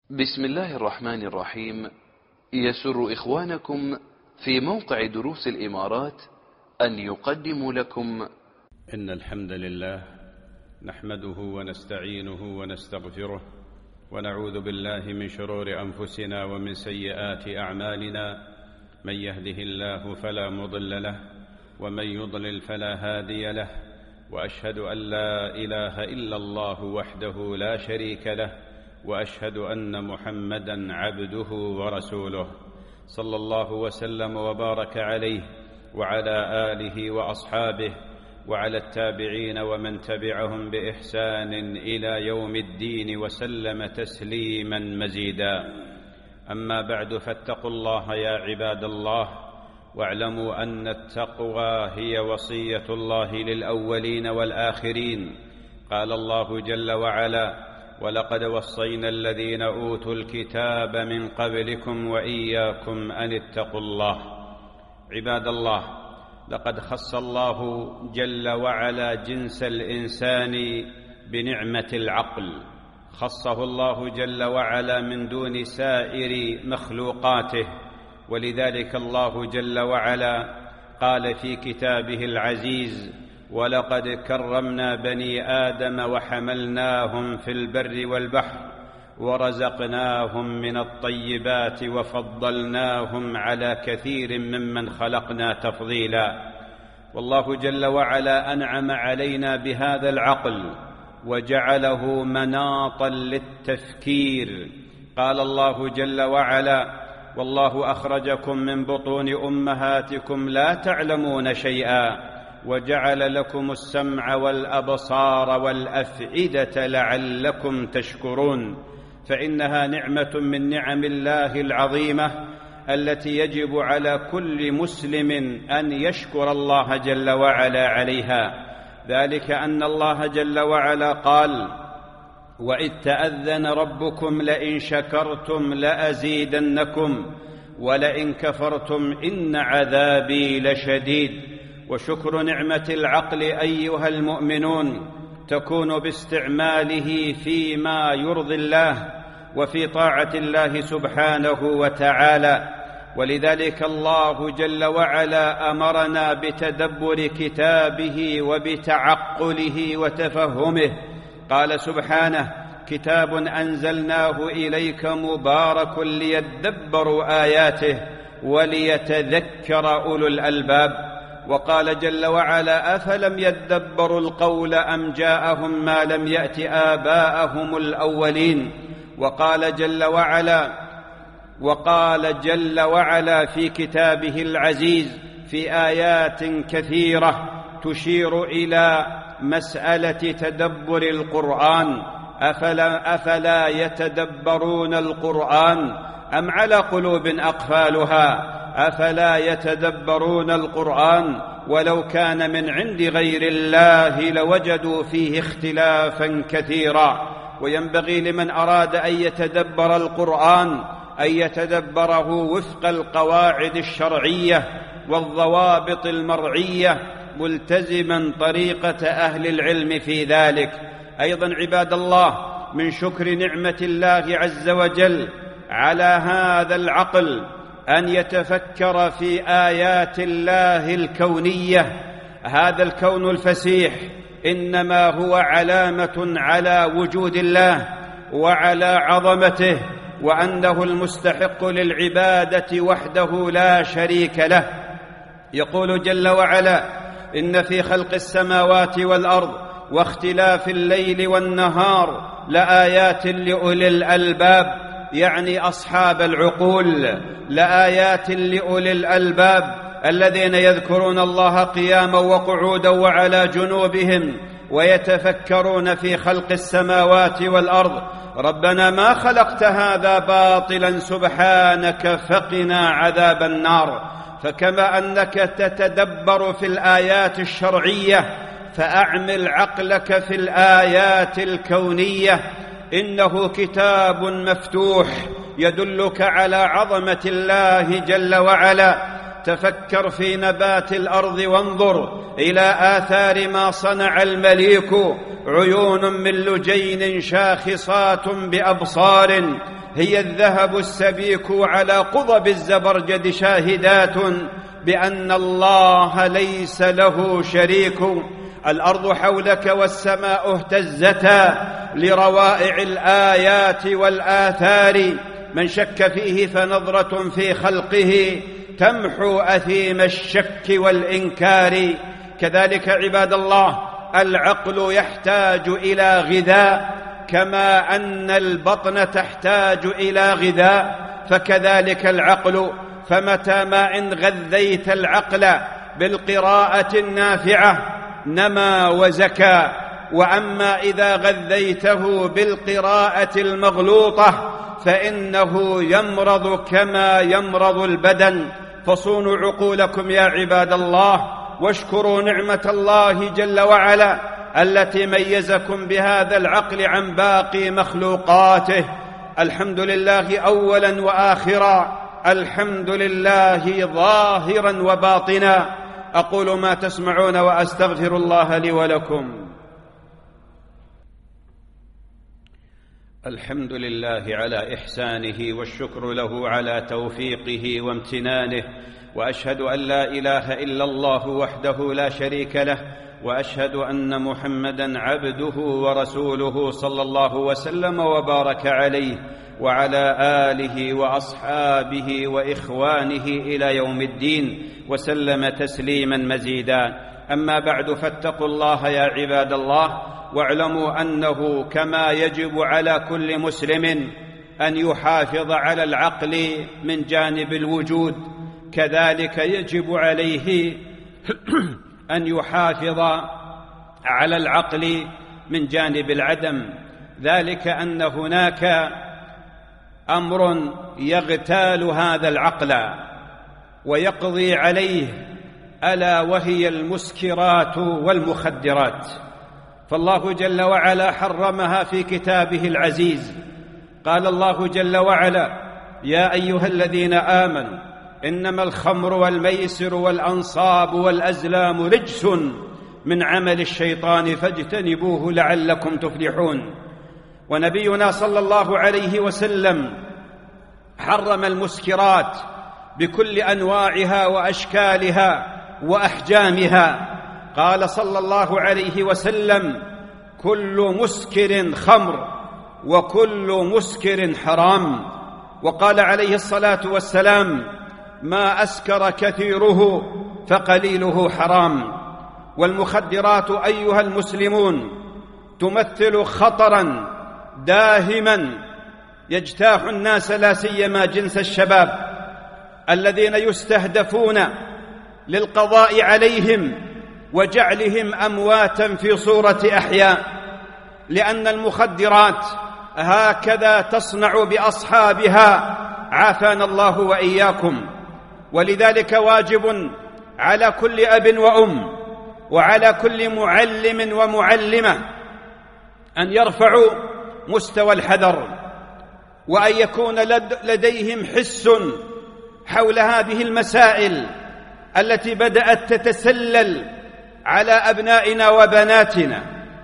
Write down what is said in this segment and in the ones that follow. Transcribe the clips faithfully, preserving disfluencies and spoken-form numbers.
بسم الله الرحمن الرحيم. يسر إخوانكم في موقع دروس الإمارات أن يقدموا لكم إن الحمد لله نحمده ونستعينه ونستغفره ونعوذ بالله من شرور أنفسنا ومن سيئات أعمالنا. من يهده الله فلا مضل له ومن يضلل فلا هادي له، وأشهد أن لا إله إلا الله وحده لا شريك له، وأشهد أن محمدًا عبده ورسوله، صلى الله وسلم وبارك عليه وعلى آله وأصحابه وعلى التابعين ومن تبعهم بإحسان إلى يوم الدين وسلم تسليمًا مزيدًا. أما بعد، فاتقوا الله يا عباد الله، واعلموا أن التقوى هي وصية الله للأولين والآخرين. قال الله جل وعلا: ولقد وصينا الذين أوتوا الكتاب من قبلكم وإياكم أن اتقوا الله. عباد الله، لقد خص الله جل وعلا جنس الإنسان بنعمة العقل، خصه الله جل وعلا من دون سائر مخلوقاته، ولذلك الله جل وعلا قال في كتابه العزيز: ولقد كرمنا بني آدم وحملناهم في البر والبحر ورزقناهم من الطيبات وفضلناهم على كثير ممن خلقنا تفضيلا. والله جل وعلا أنعم علينا بهذا العقل وجعله مناطا للتفكير. قال الله جل وعلا: والله أخرجكم من بطون أمهاتكم لا تعلمون شيئا وجعل لكم السمع والأبصار والأفئدة لعلكم تشكرون. فإنها نعمة من نعم الله العظيمة التي يجب على كل مسلم أن يشكر الله جل وعلا عليها، ذلك أن الله جل وعلا قال: وإذ تأذن ربكم لئن شكرتم لأزيدنكم ولئن كفرتم إن عذابي لشديد. وشكر نعمة العقل أيها المؤمنون تكون باستعماله فيما يرضي الله وفي طاعة الله سبحانه وتعالى، ولذلك الله جل وعلا أمرنا بتدبر كتابه وبتعقله وتفهمه. قال سبحانه: كتاب أنزلناه إليك مبارك ليدبروا آياته وليتذكر أولو الألباب. وقال جل وعلا: أفلم يدبروا القول أم جاءهم ما لم يأت آباءهم الأولين. وقال جل وعلا وقال جل وعلا في كتابه العزيز في آيات كثيرة تشير إلى مسألة تدبر القرآن: أفلا, أفلا يتدبرون القرآن أم على قلوب أقفالها أفلا يتدبرون القرآن ولو كان من عند غير الله لوجدوا فيه اختلافا كثيرا. وينبغي لمن أراد أن يتدبر القرآن أن يتدبره وفق القواعد الشرعية والضوابط المرعية، ملتزما طريقة أهل العلم في ذلك. أيضا عباد الله، من شكر نعمة الله عز وجل على هذا العقل أن يتفكر في آيات الله الكونية. هذا الكون الفسيح إنما هو علامة على وجود الله وعلى عظمته، وأنه المستحق للعبادة وحده لا شريك له. يقول جل وعلا: إن في خلق السماوات والأرض واختلاف الليل والنهار لآيات لأولي الألباب، يعني أصحاب العقول، لآيات لأولي الألباب الذين يذكرون الله قياما وقعودا وعلى جنوبهم ويتفكرون في خلق السماوات والأرض. ربنا ما خلقت هذا باطلا سبحانك فقنا عذاب النار. فكما أنك تتدبر في الآيات الشرعية فأعمل عقلك في الآيات الكونية. إنه كتاب مفتوح يدلك على عظمة الله جل وعلا. تفكر في نبات الأرض وانظر إلى آثار ما صنع المليك عيون من لجين شاخصات بأبصار، هي الذهب السبيك على قضب الزبرجد شاهدات بأن الله ليس له شريك. الأرض حولك والسماء اهتزتا لروائع الآيات والآثار، من شك فيه فنظرة في خلقه تمحو أثيم الشك والإنكار. كذلك عباد الله العقل يحتاج إلى غذاء، كما أن البطن تحتاج إلى غذاء فكذلك العقل. فمتى ما إن غذيت العقل بالقراءة النافعة نما وزكى، وأما إذا غذيته بالقراءة المغلوطة فإنه يمرض كما يمرض البدن. فصونوا عقولكم يا عباد الله، واشكروا نعمة الله جل وعلا التي ميزكم بهذا العقل عن باقي مخلوقاته. الحمد لله أولا وآخرا، الحمد لله ظاهرا وباطنا. أقول ما تسمعون وأستغفر الله لي ولكم. الحمد لله على إحسانه، والشكر له على توفيقه وامتنانه، وأشهد أن لا إله إلا الله وحده لا شريك له، وأشهد أن محمدًا عبده ورسوله صلى الله وسلم وبارك عليه وعلى آله وأصحابه وإخوانه إلى يوم الدين، وسلم تسليمًا مزيدًا. أما بعد، فاتقوا الله يا عباد الله، واعلموا أنه كما يجب على كل مسلم أن يحافظ على العقل من جانب الوجود، كذلك يجب عليه أن يحافظ على العقل من جانب العدم. ذلك أن هناك أمر يغتال هذا العقل ويقضي عليه، ألا وهي المسكرات والمخدرات. فالله جل وعلا حرمها في كتابه العزيز. قال الله جل وعلا: يا أيها الذين آمنوا إنما الخمر والميسر والأنصاب والأزلام رجس من عمل الشيطان فاجتنبوه لعلكم تفلحون. ونبينا صلى الله عليه وسلم حرم المسكرات بكل أنواعها وأشكالها وأحجامها. قال صلى الله عليه وسلم: كل مسكر خمر وكل مسكر حرام. وقال عليه الصلاة والسلام: ما أسكر كثيره فقليله حرام. والمخدرات أيها المسلمون تمثل خطرا داهما يجتاح الناس، لا سيما جنس الشباب الذين يستهدفون للقضاء عليهم وجعلهم أمواتا في صورة أحياء، لأن المخدرات هكذا تصنع بأصحابها، عافانا الله وإياكم. ولذلك واجب على كل أب وأم وعلى كل معلم ومعلمة أن يرفعوا مستوى الحذر، وأن يكون لديهم حس حول هذه المسائل التي بدأت تتسلل على أبنائنا وبناتنا،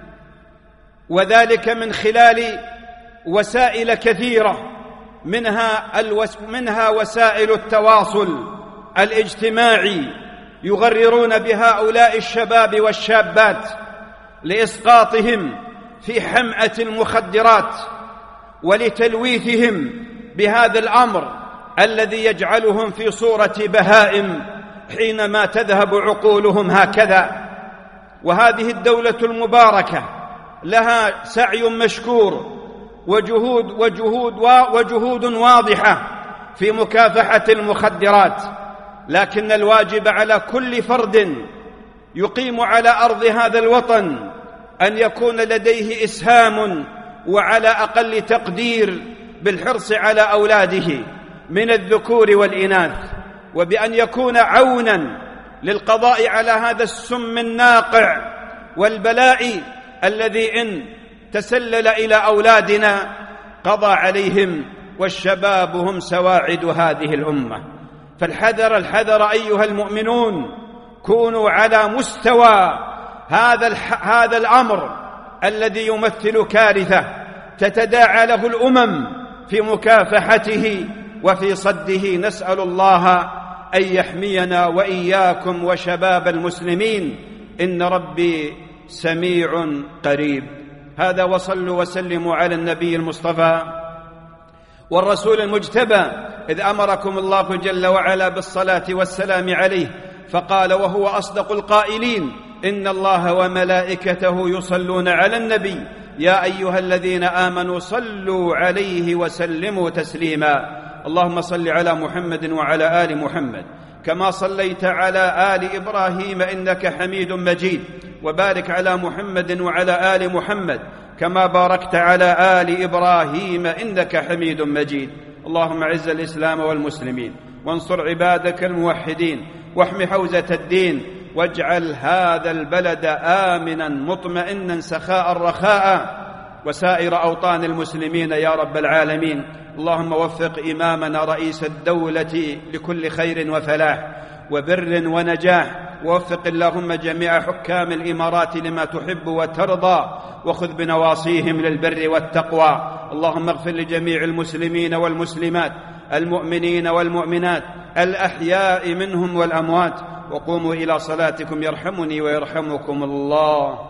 وذلك من خلال وسائل كثيرة، منها, الوس منها وسائل التواصل الاجتماعي، يغررون بهؤلاء الشباب والشابات لإسقاطهم في حمأة المخدرات ولتلويثهم بهذا الأمر الذي يجعلهم في صورة بهائم حينما تذهب عقولهم هكذا. وهذه الدولة المباركة لها سعي مشكور وجهود وجهود وجهود واضحة في مكافحة المخدرات، لكن الواجب على كل فرد يقيم على أرض هذا الوطن أن يكون لديه إسهام وعلى أقل تقدير بالحرص على أولاده من الذكور والإناث، وبأن يكون عونا للقضاء على هذا السم الناقع والبلاء الذي إن تسلل إلى أولادنا قضى عليهم، والشباب هم سواعد هذه الأمة. فالحذر الحذر أيها المؤمنون، كونوا على مستوى هذا هذا الأمر الذي يمثل كارثة تتداعى له الأمم في مكافحته وفي صده. نسأل الله أن يحمينا وإياكم وشباب المسلمين، إن ربي سميع قريب. هذا وصلوا وسلموا على النبي المصطفى والرسول المجتبى، إذ أمركم الله جل وعلا بالصلاة والسلام عليه فقال وهو أصدق القائلين: إن الله وملائكته يصلون على النبي يا أيها الذين آمنوا صلوا عليه وسلموا تسليما. اللهم صل على محمد وعلى آل محمد كما صليت على آل إبراهيم إنك حميد مجيد، وبارك على محمد وعلى آل محمد كما باركت على آل إبراهيم إنك حميد مجيد. اللهم أعز الإسلام والمسلمين، وانصر عبادك الموحدين، واحم حوزة الدين، واجعل هذا البلد آمنا مطمئنا سخاء رخاء، وسائر أوطان المسلمين يا رب العالمين. اللهم وفق إمامنا رئيس الدولة لكل خير وفلاح وبر ونجاح، ووفق اللهم جميع حكام الإمارات لما تحب وترضى، وخذ بنواصيهم للبر والتقوى. اللهم اغفر لجميع المسلمين والمسلمات، المؤمنين والمؤمنات، الأحياء منهم والأموات، وقوموا إلى صلاتكم يرحمني ويرحمكم الله.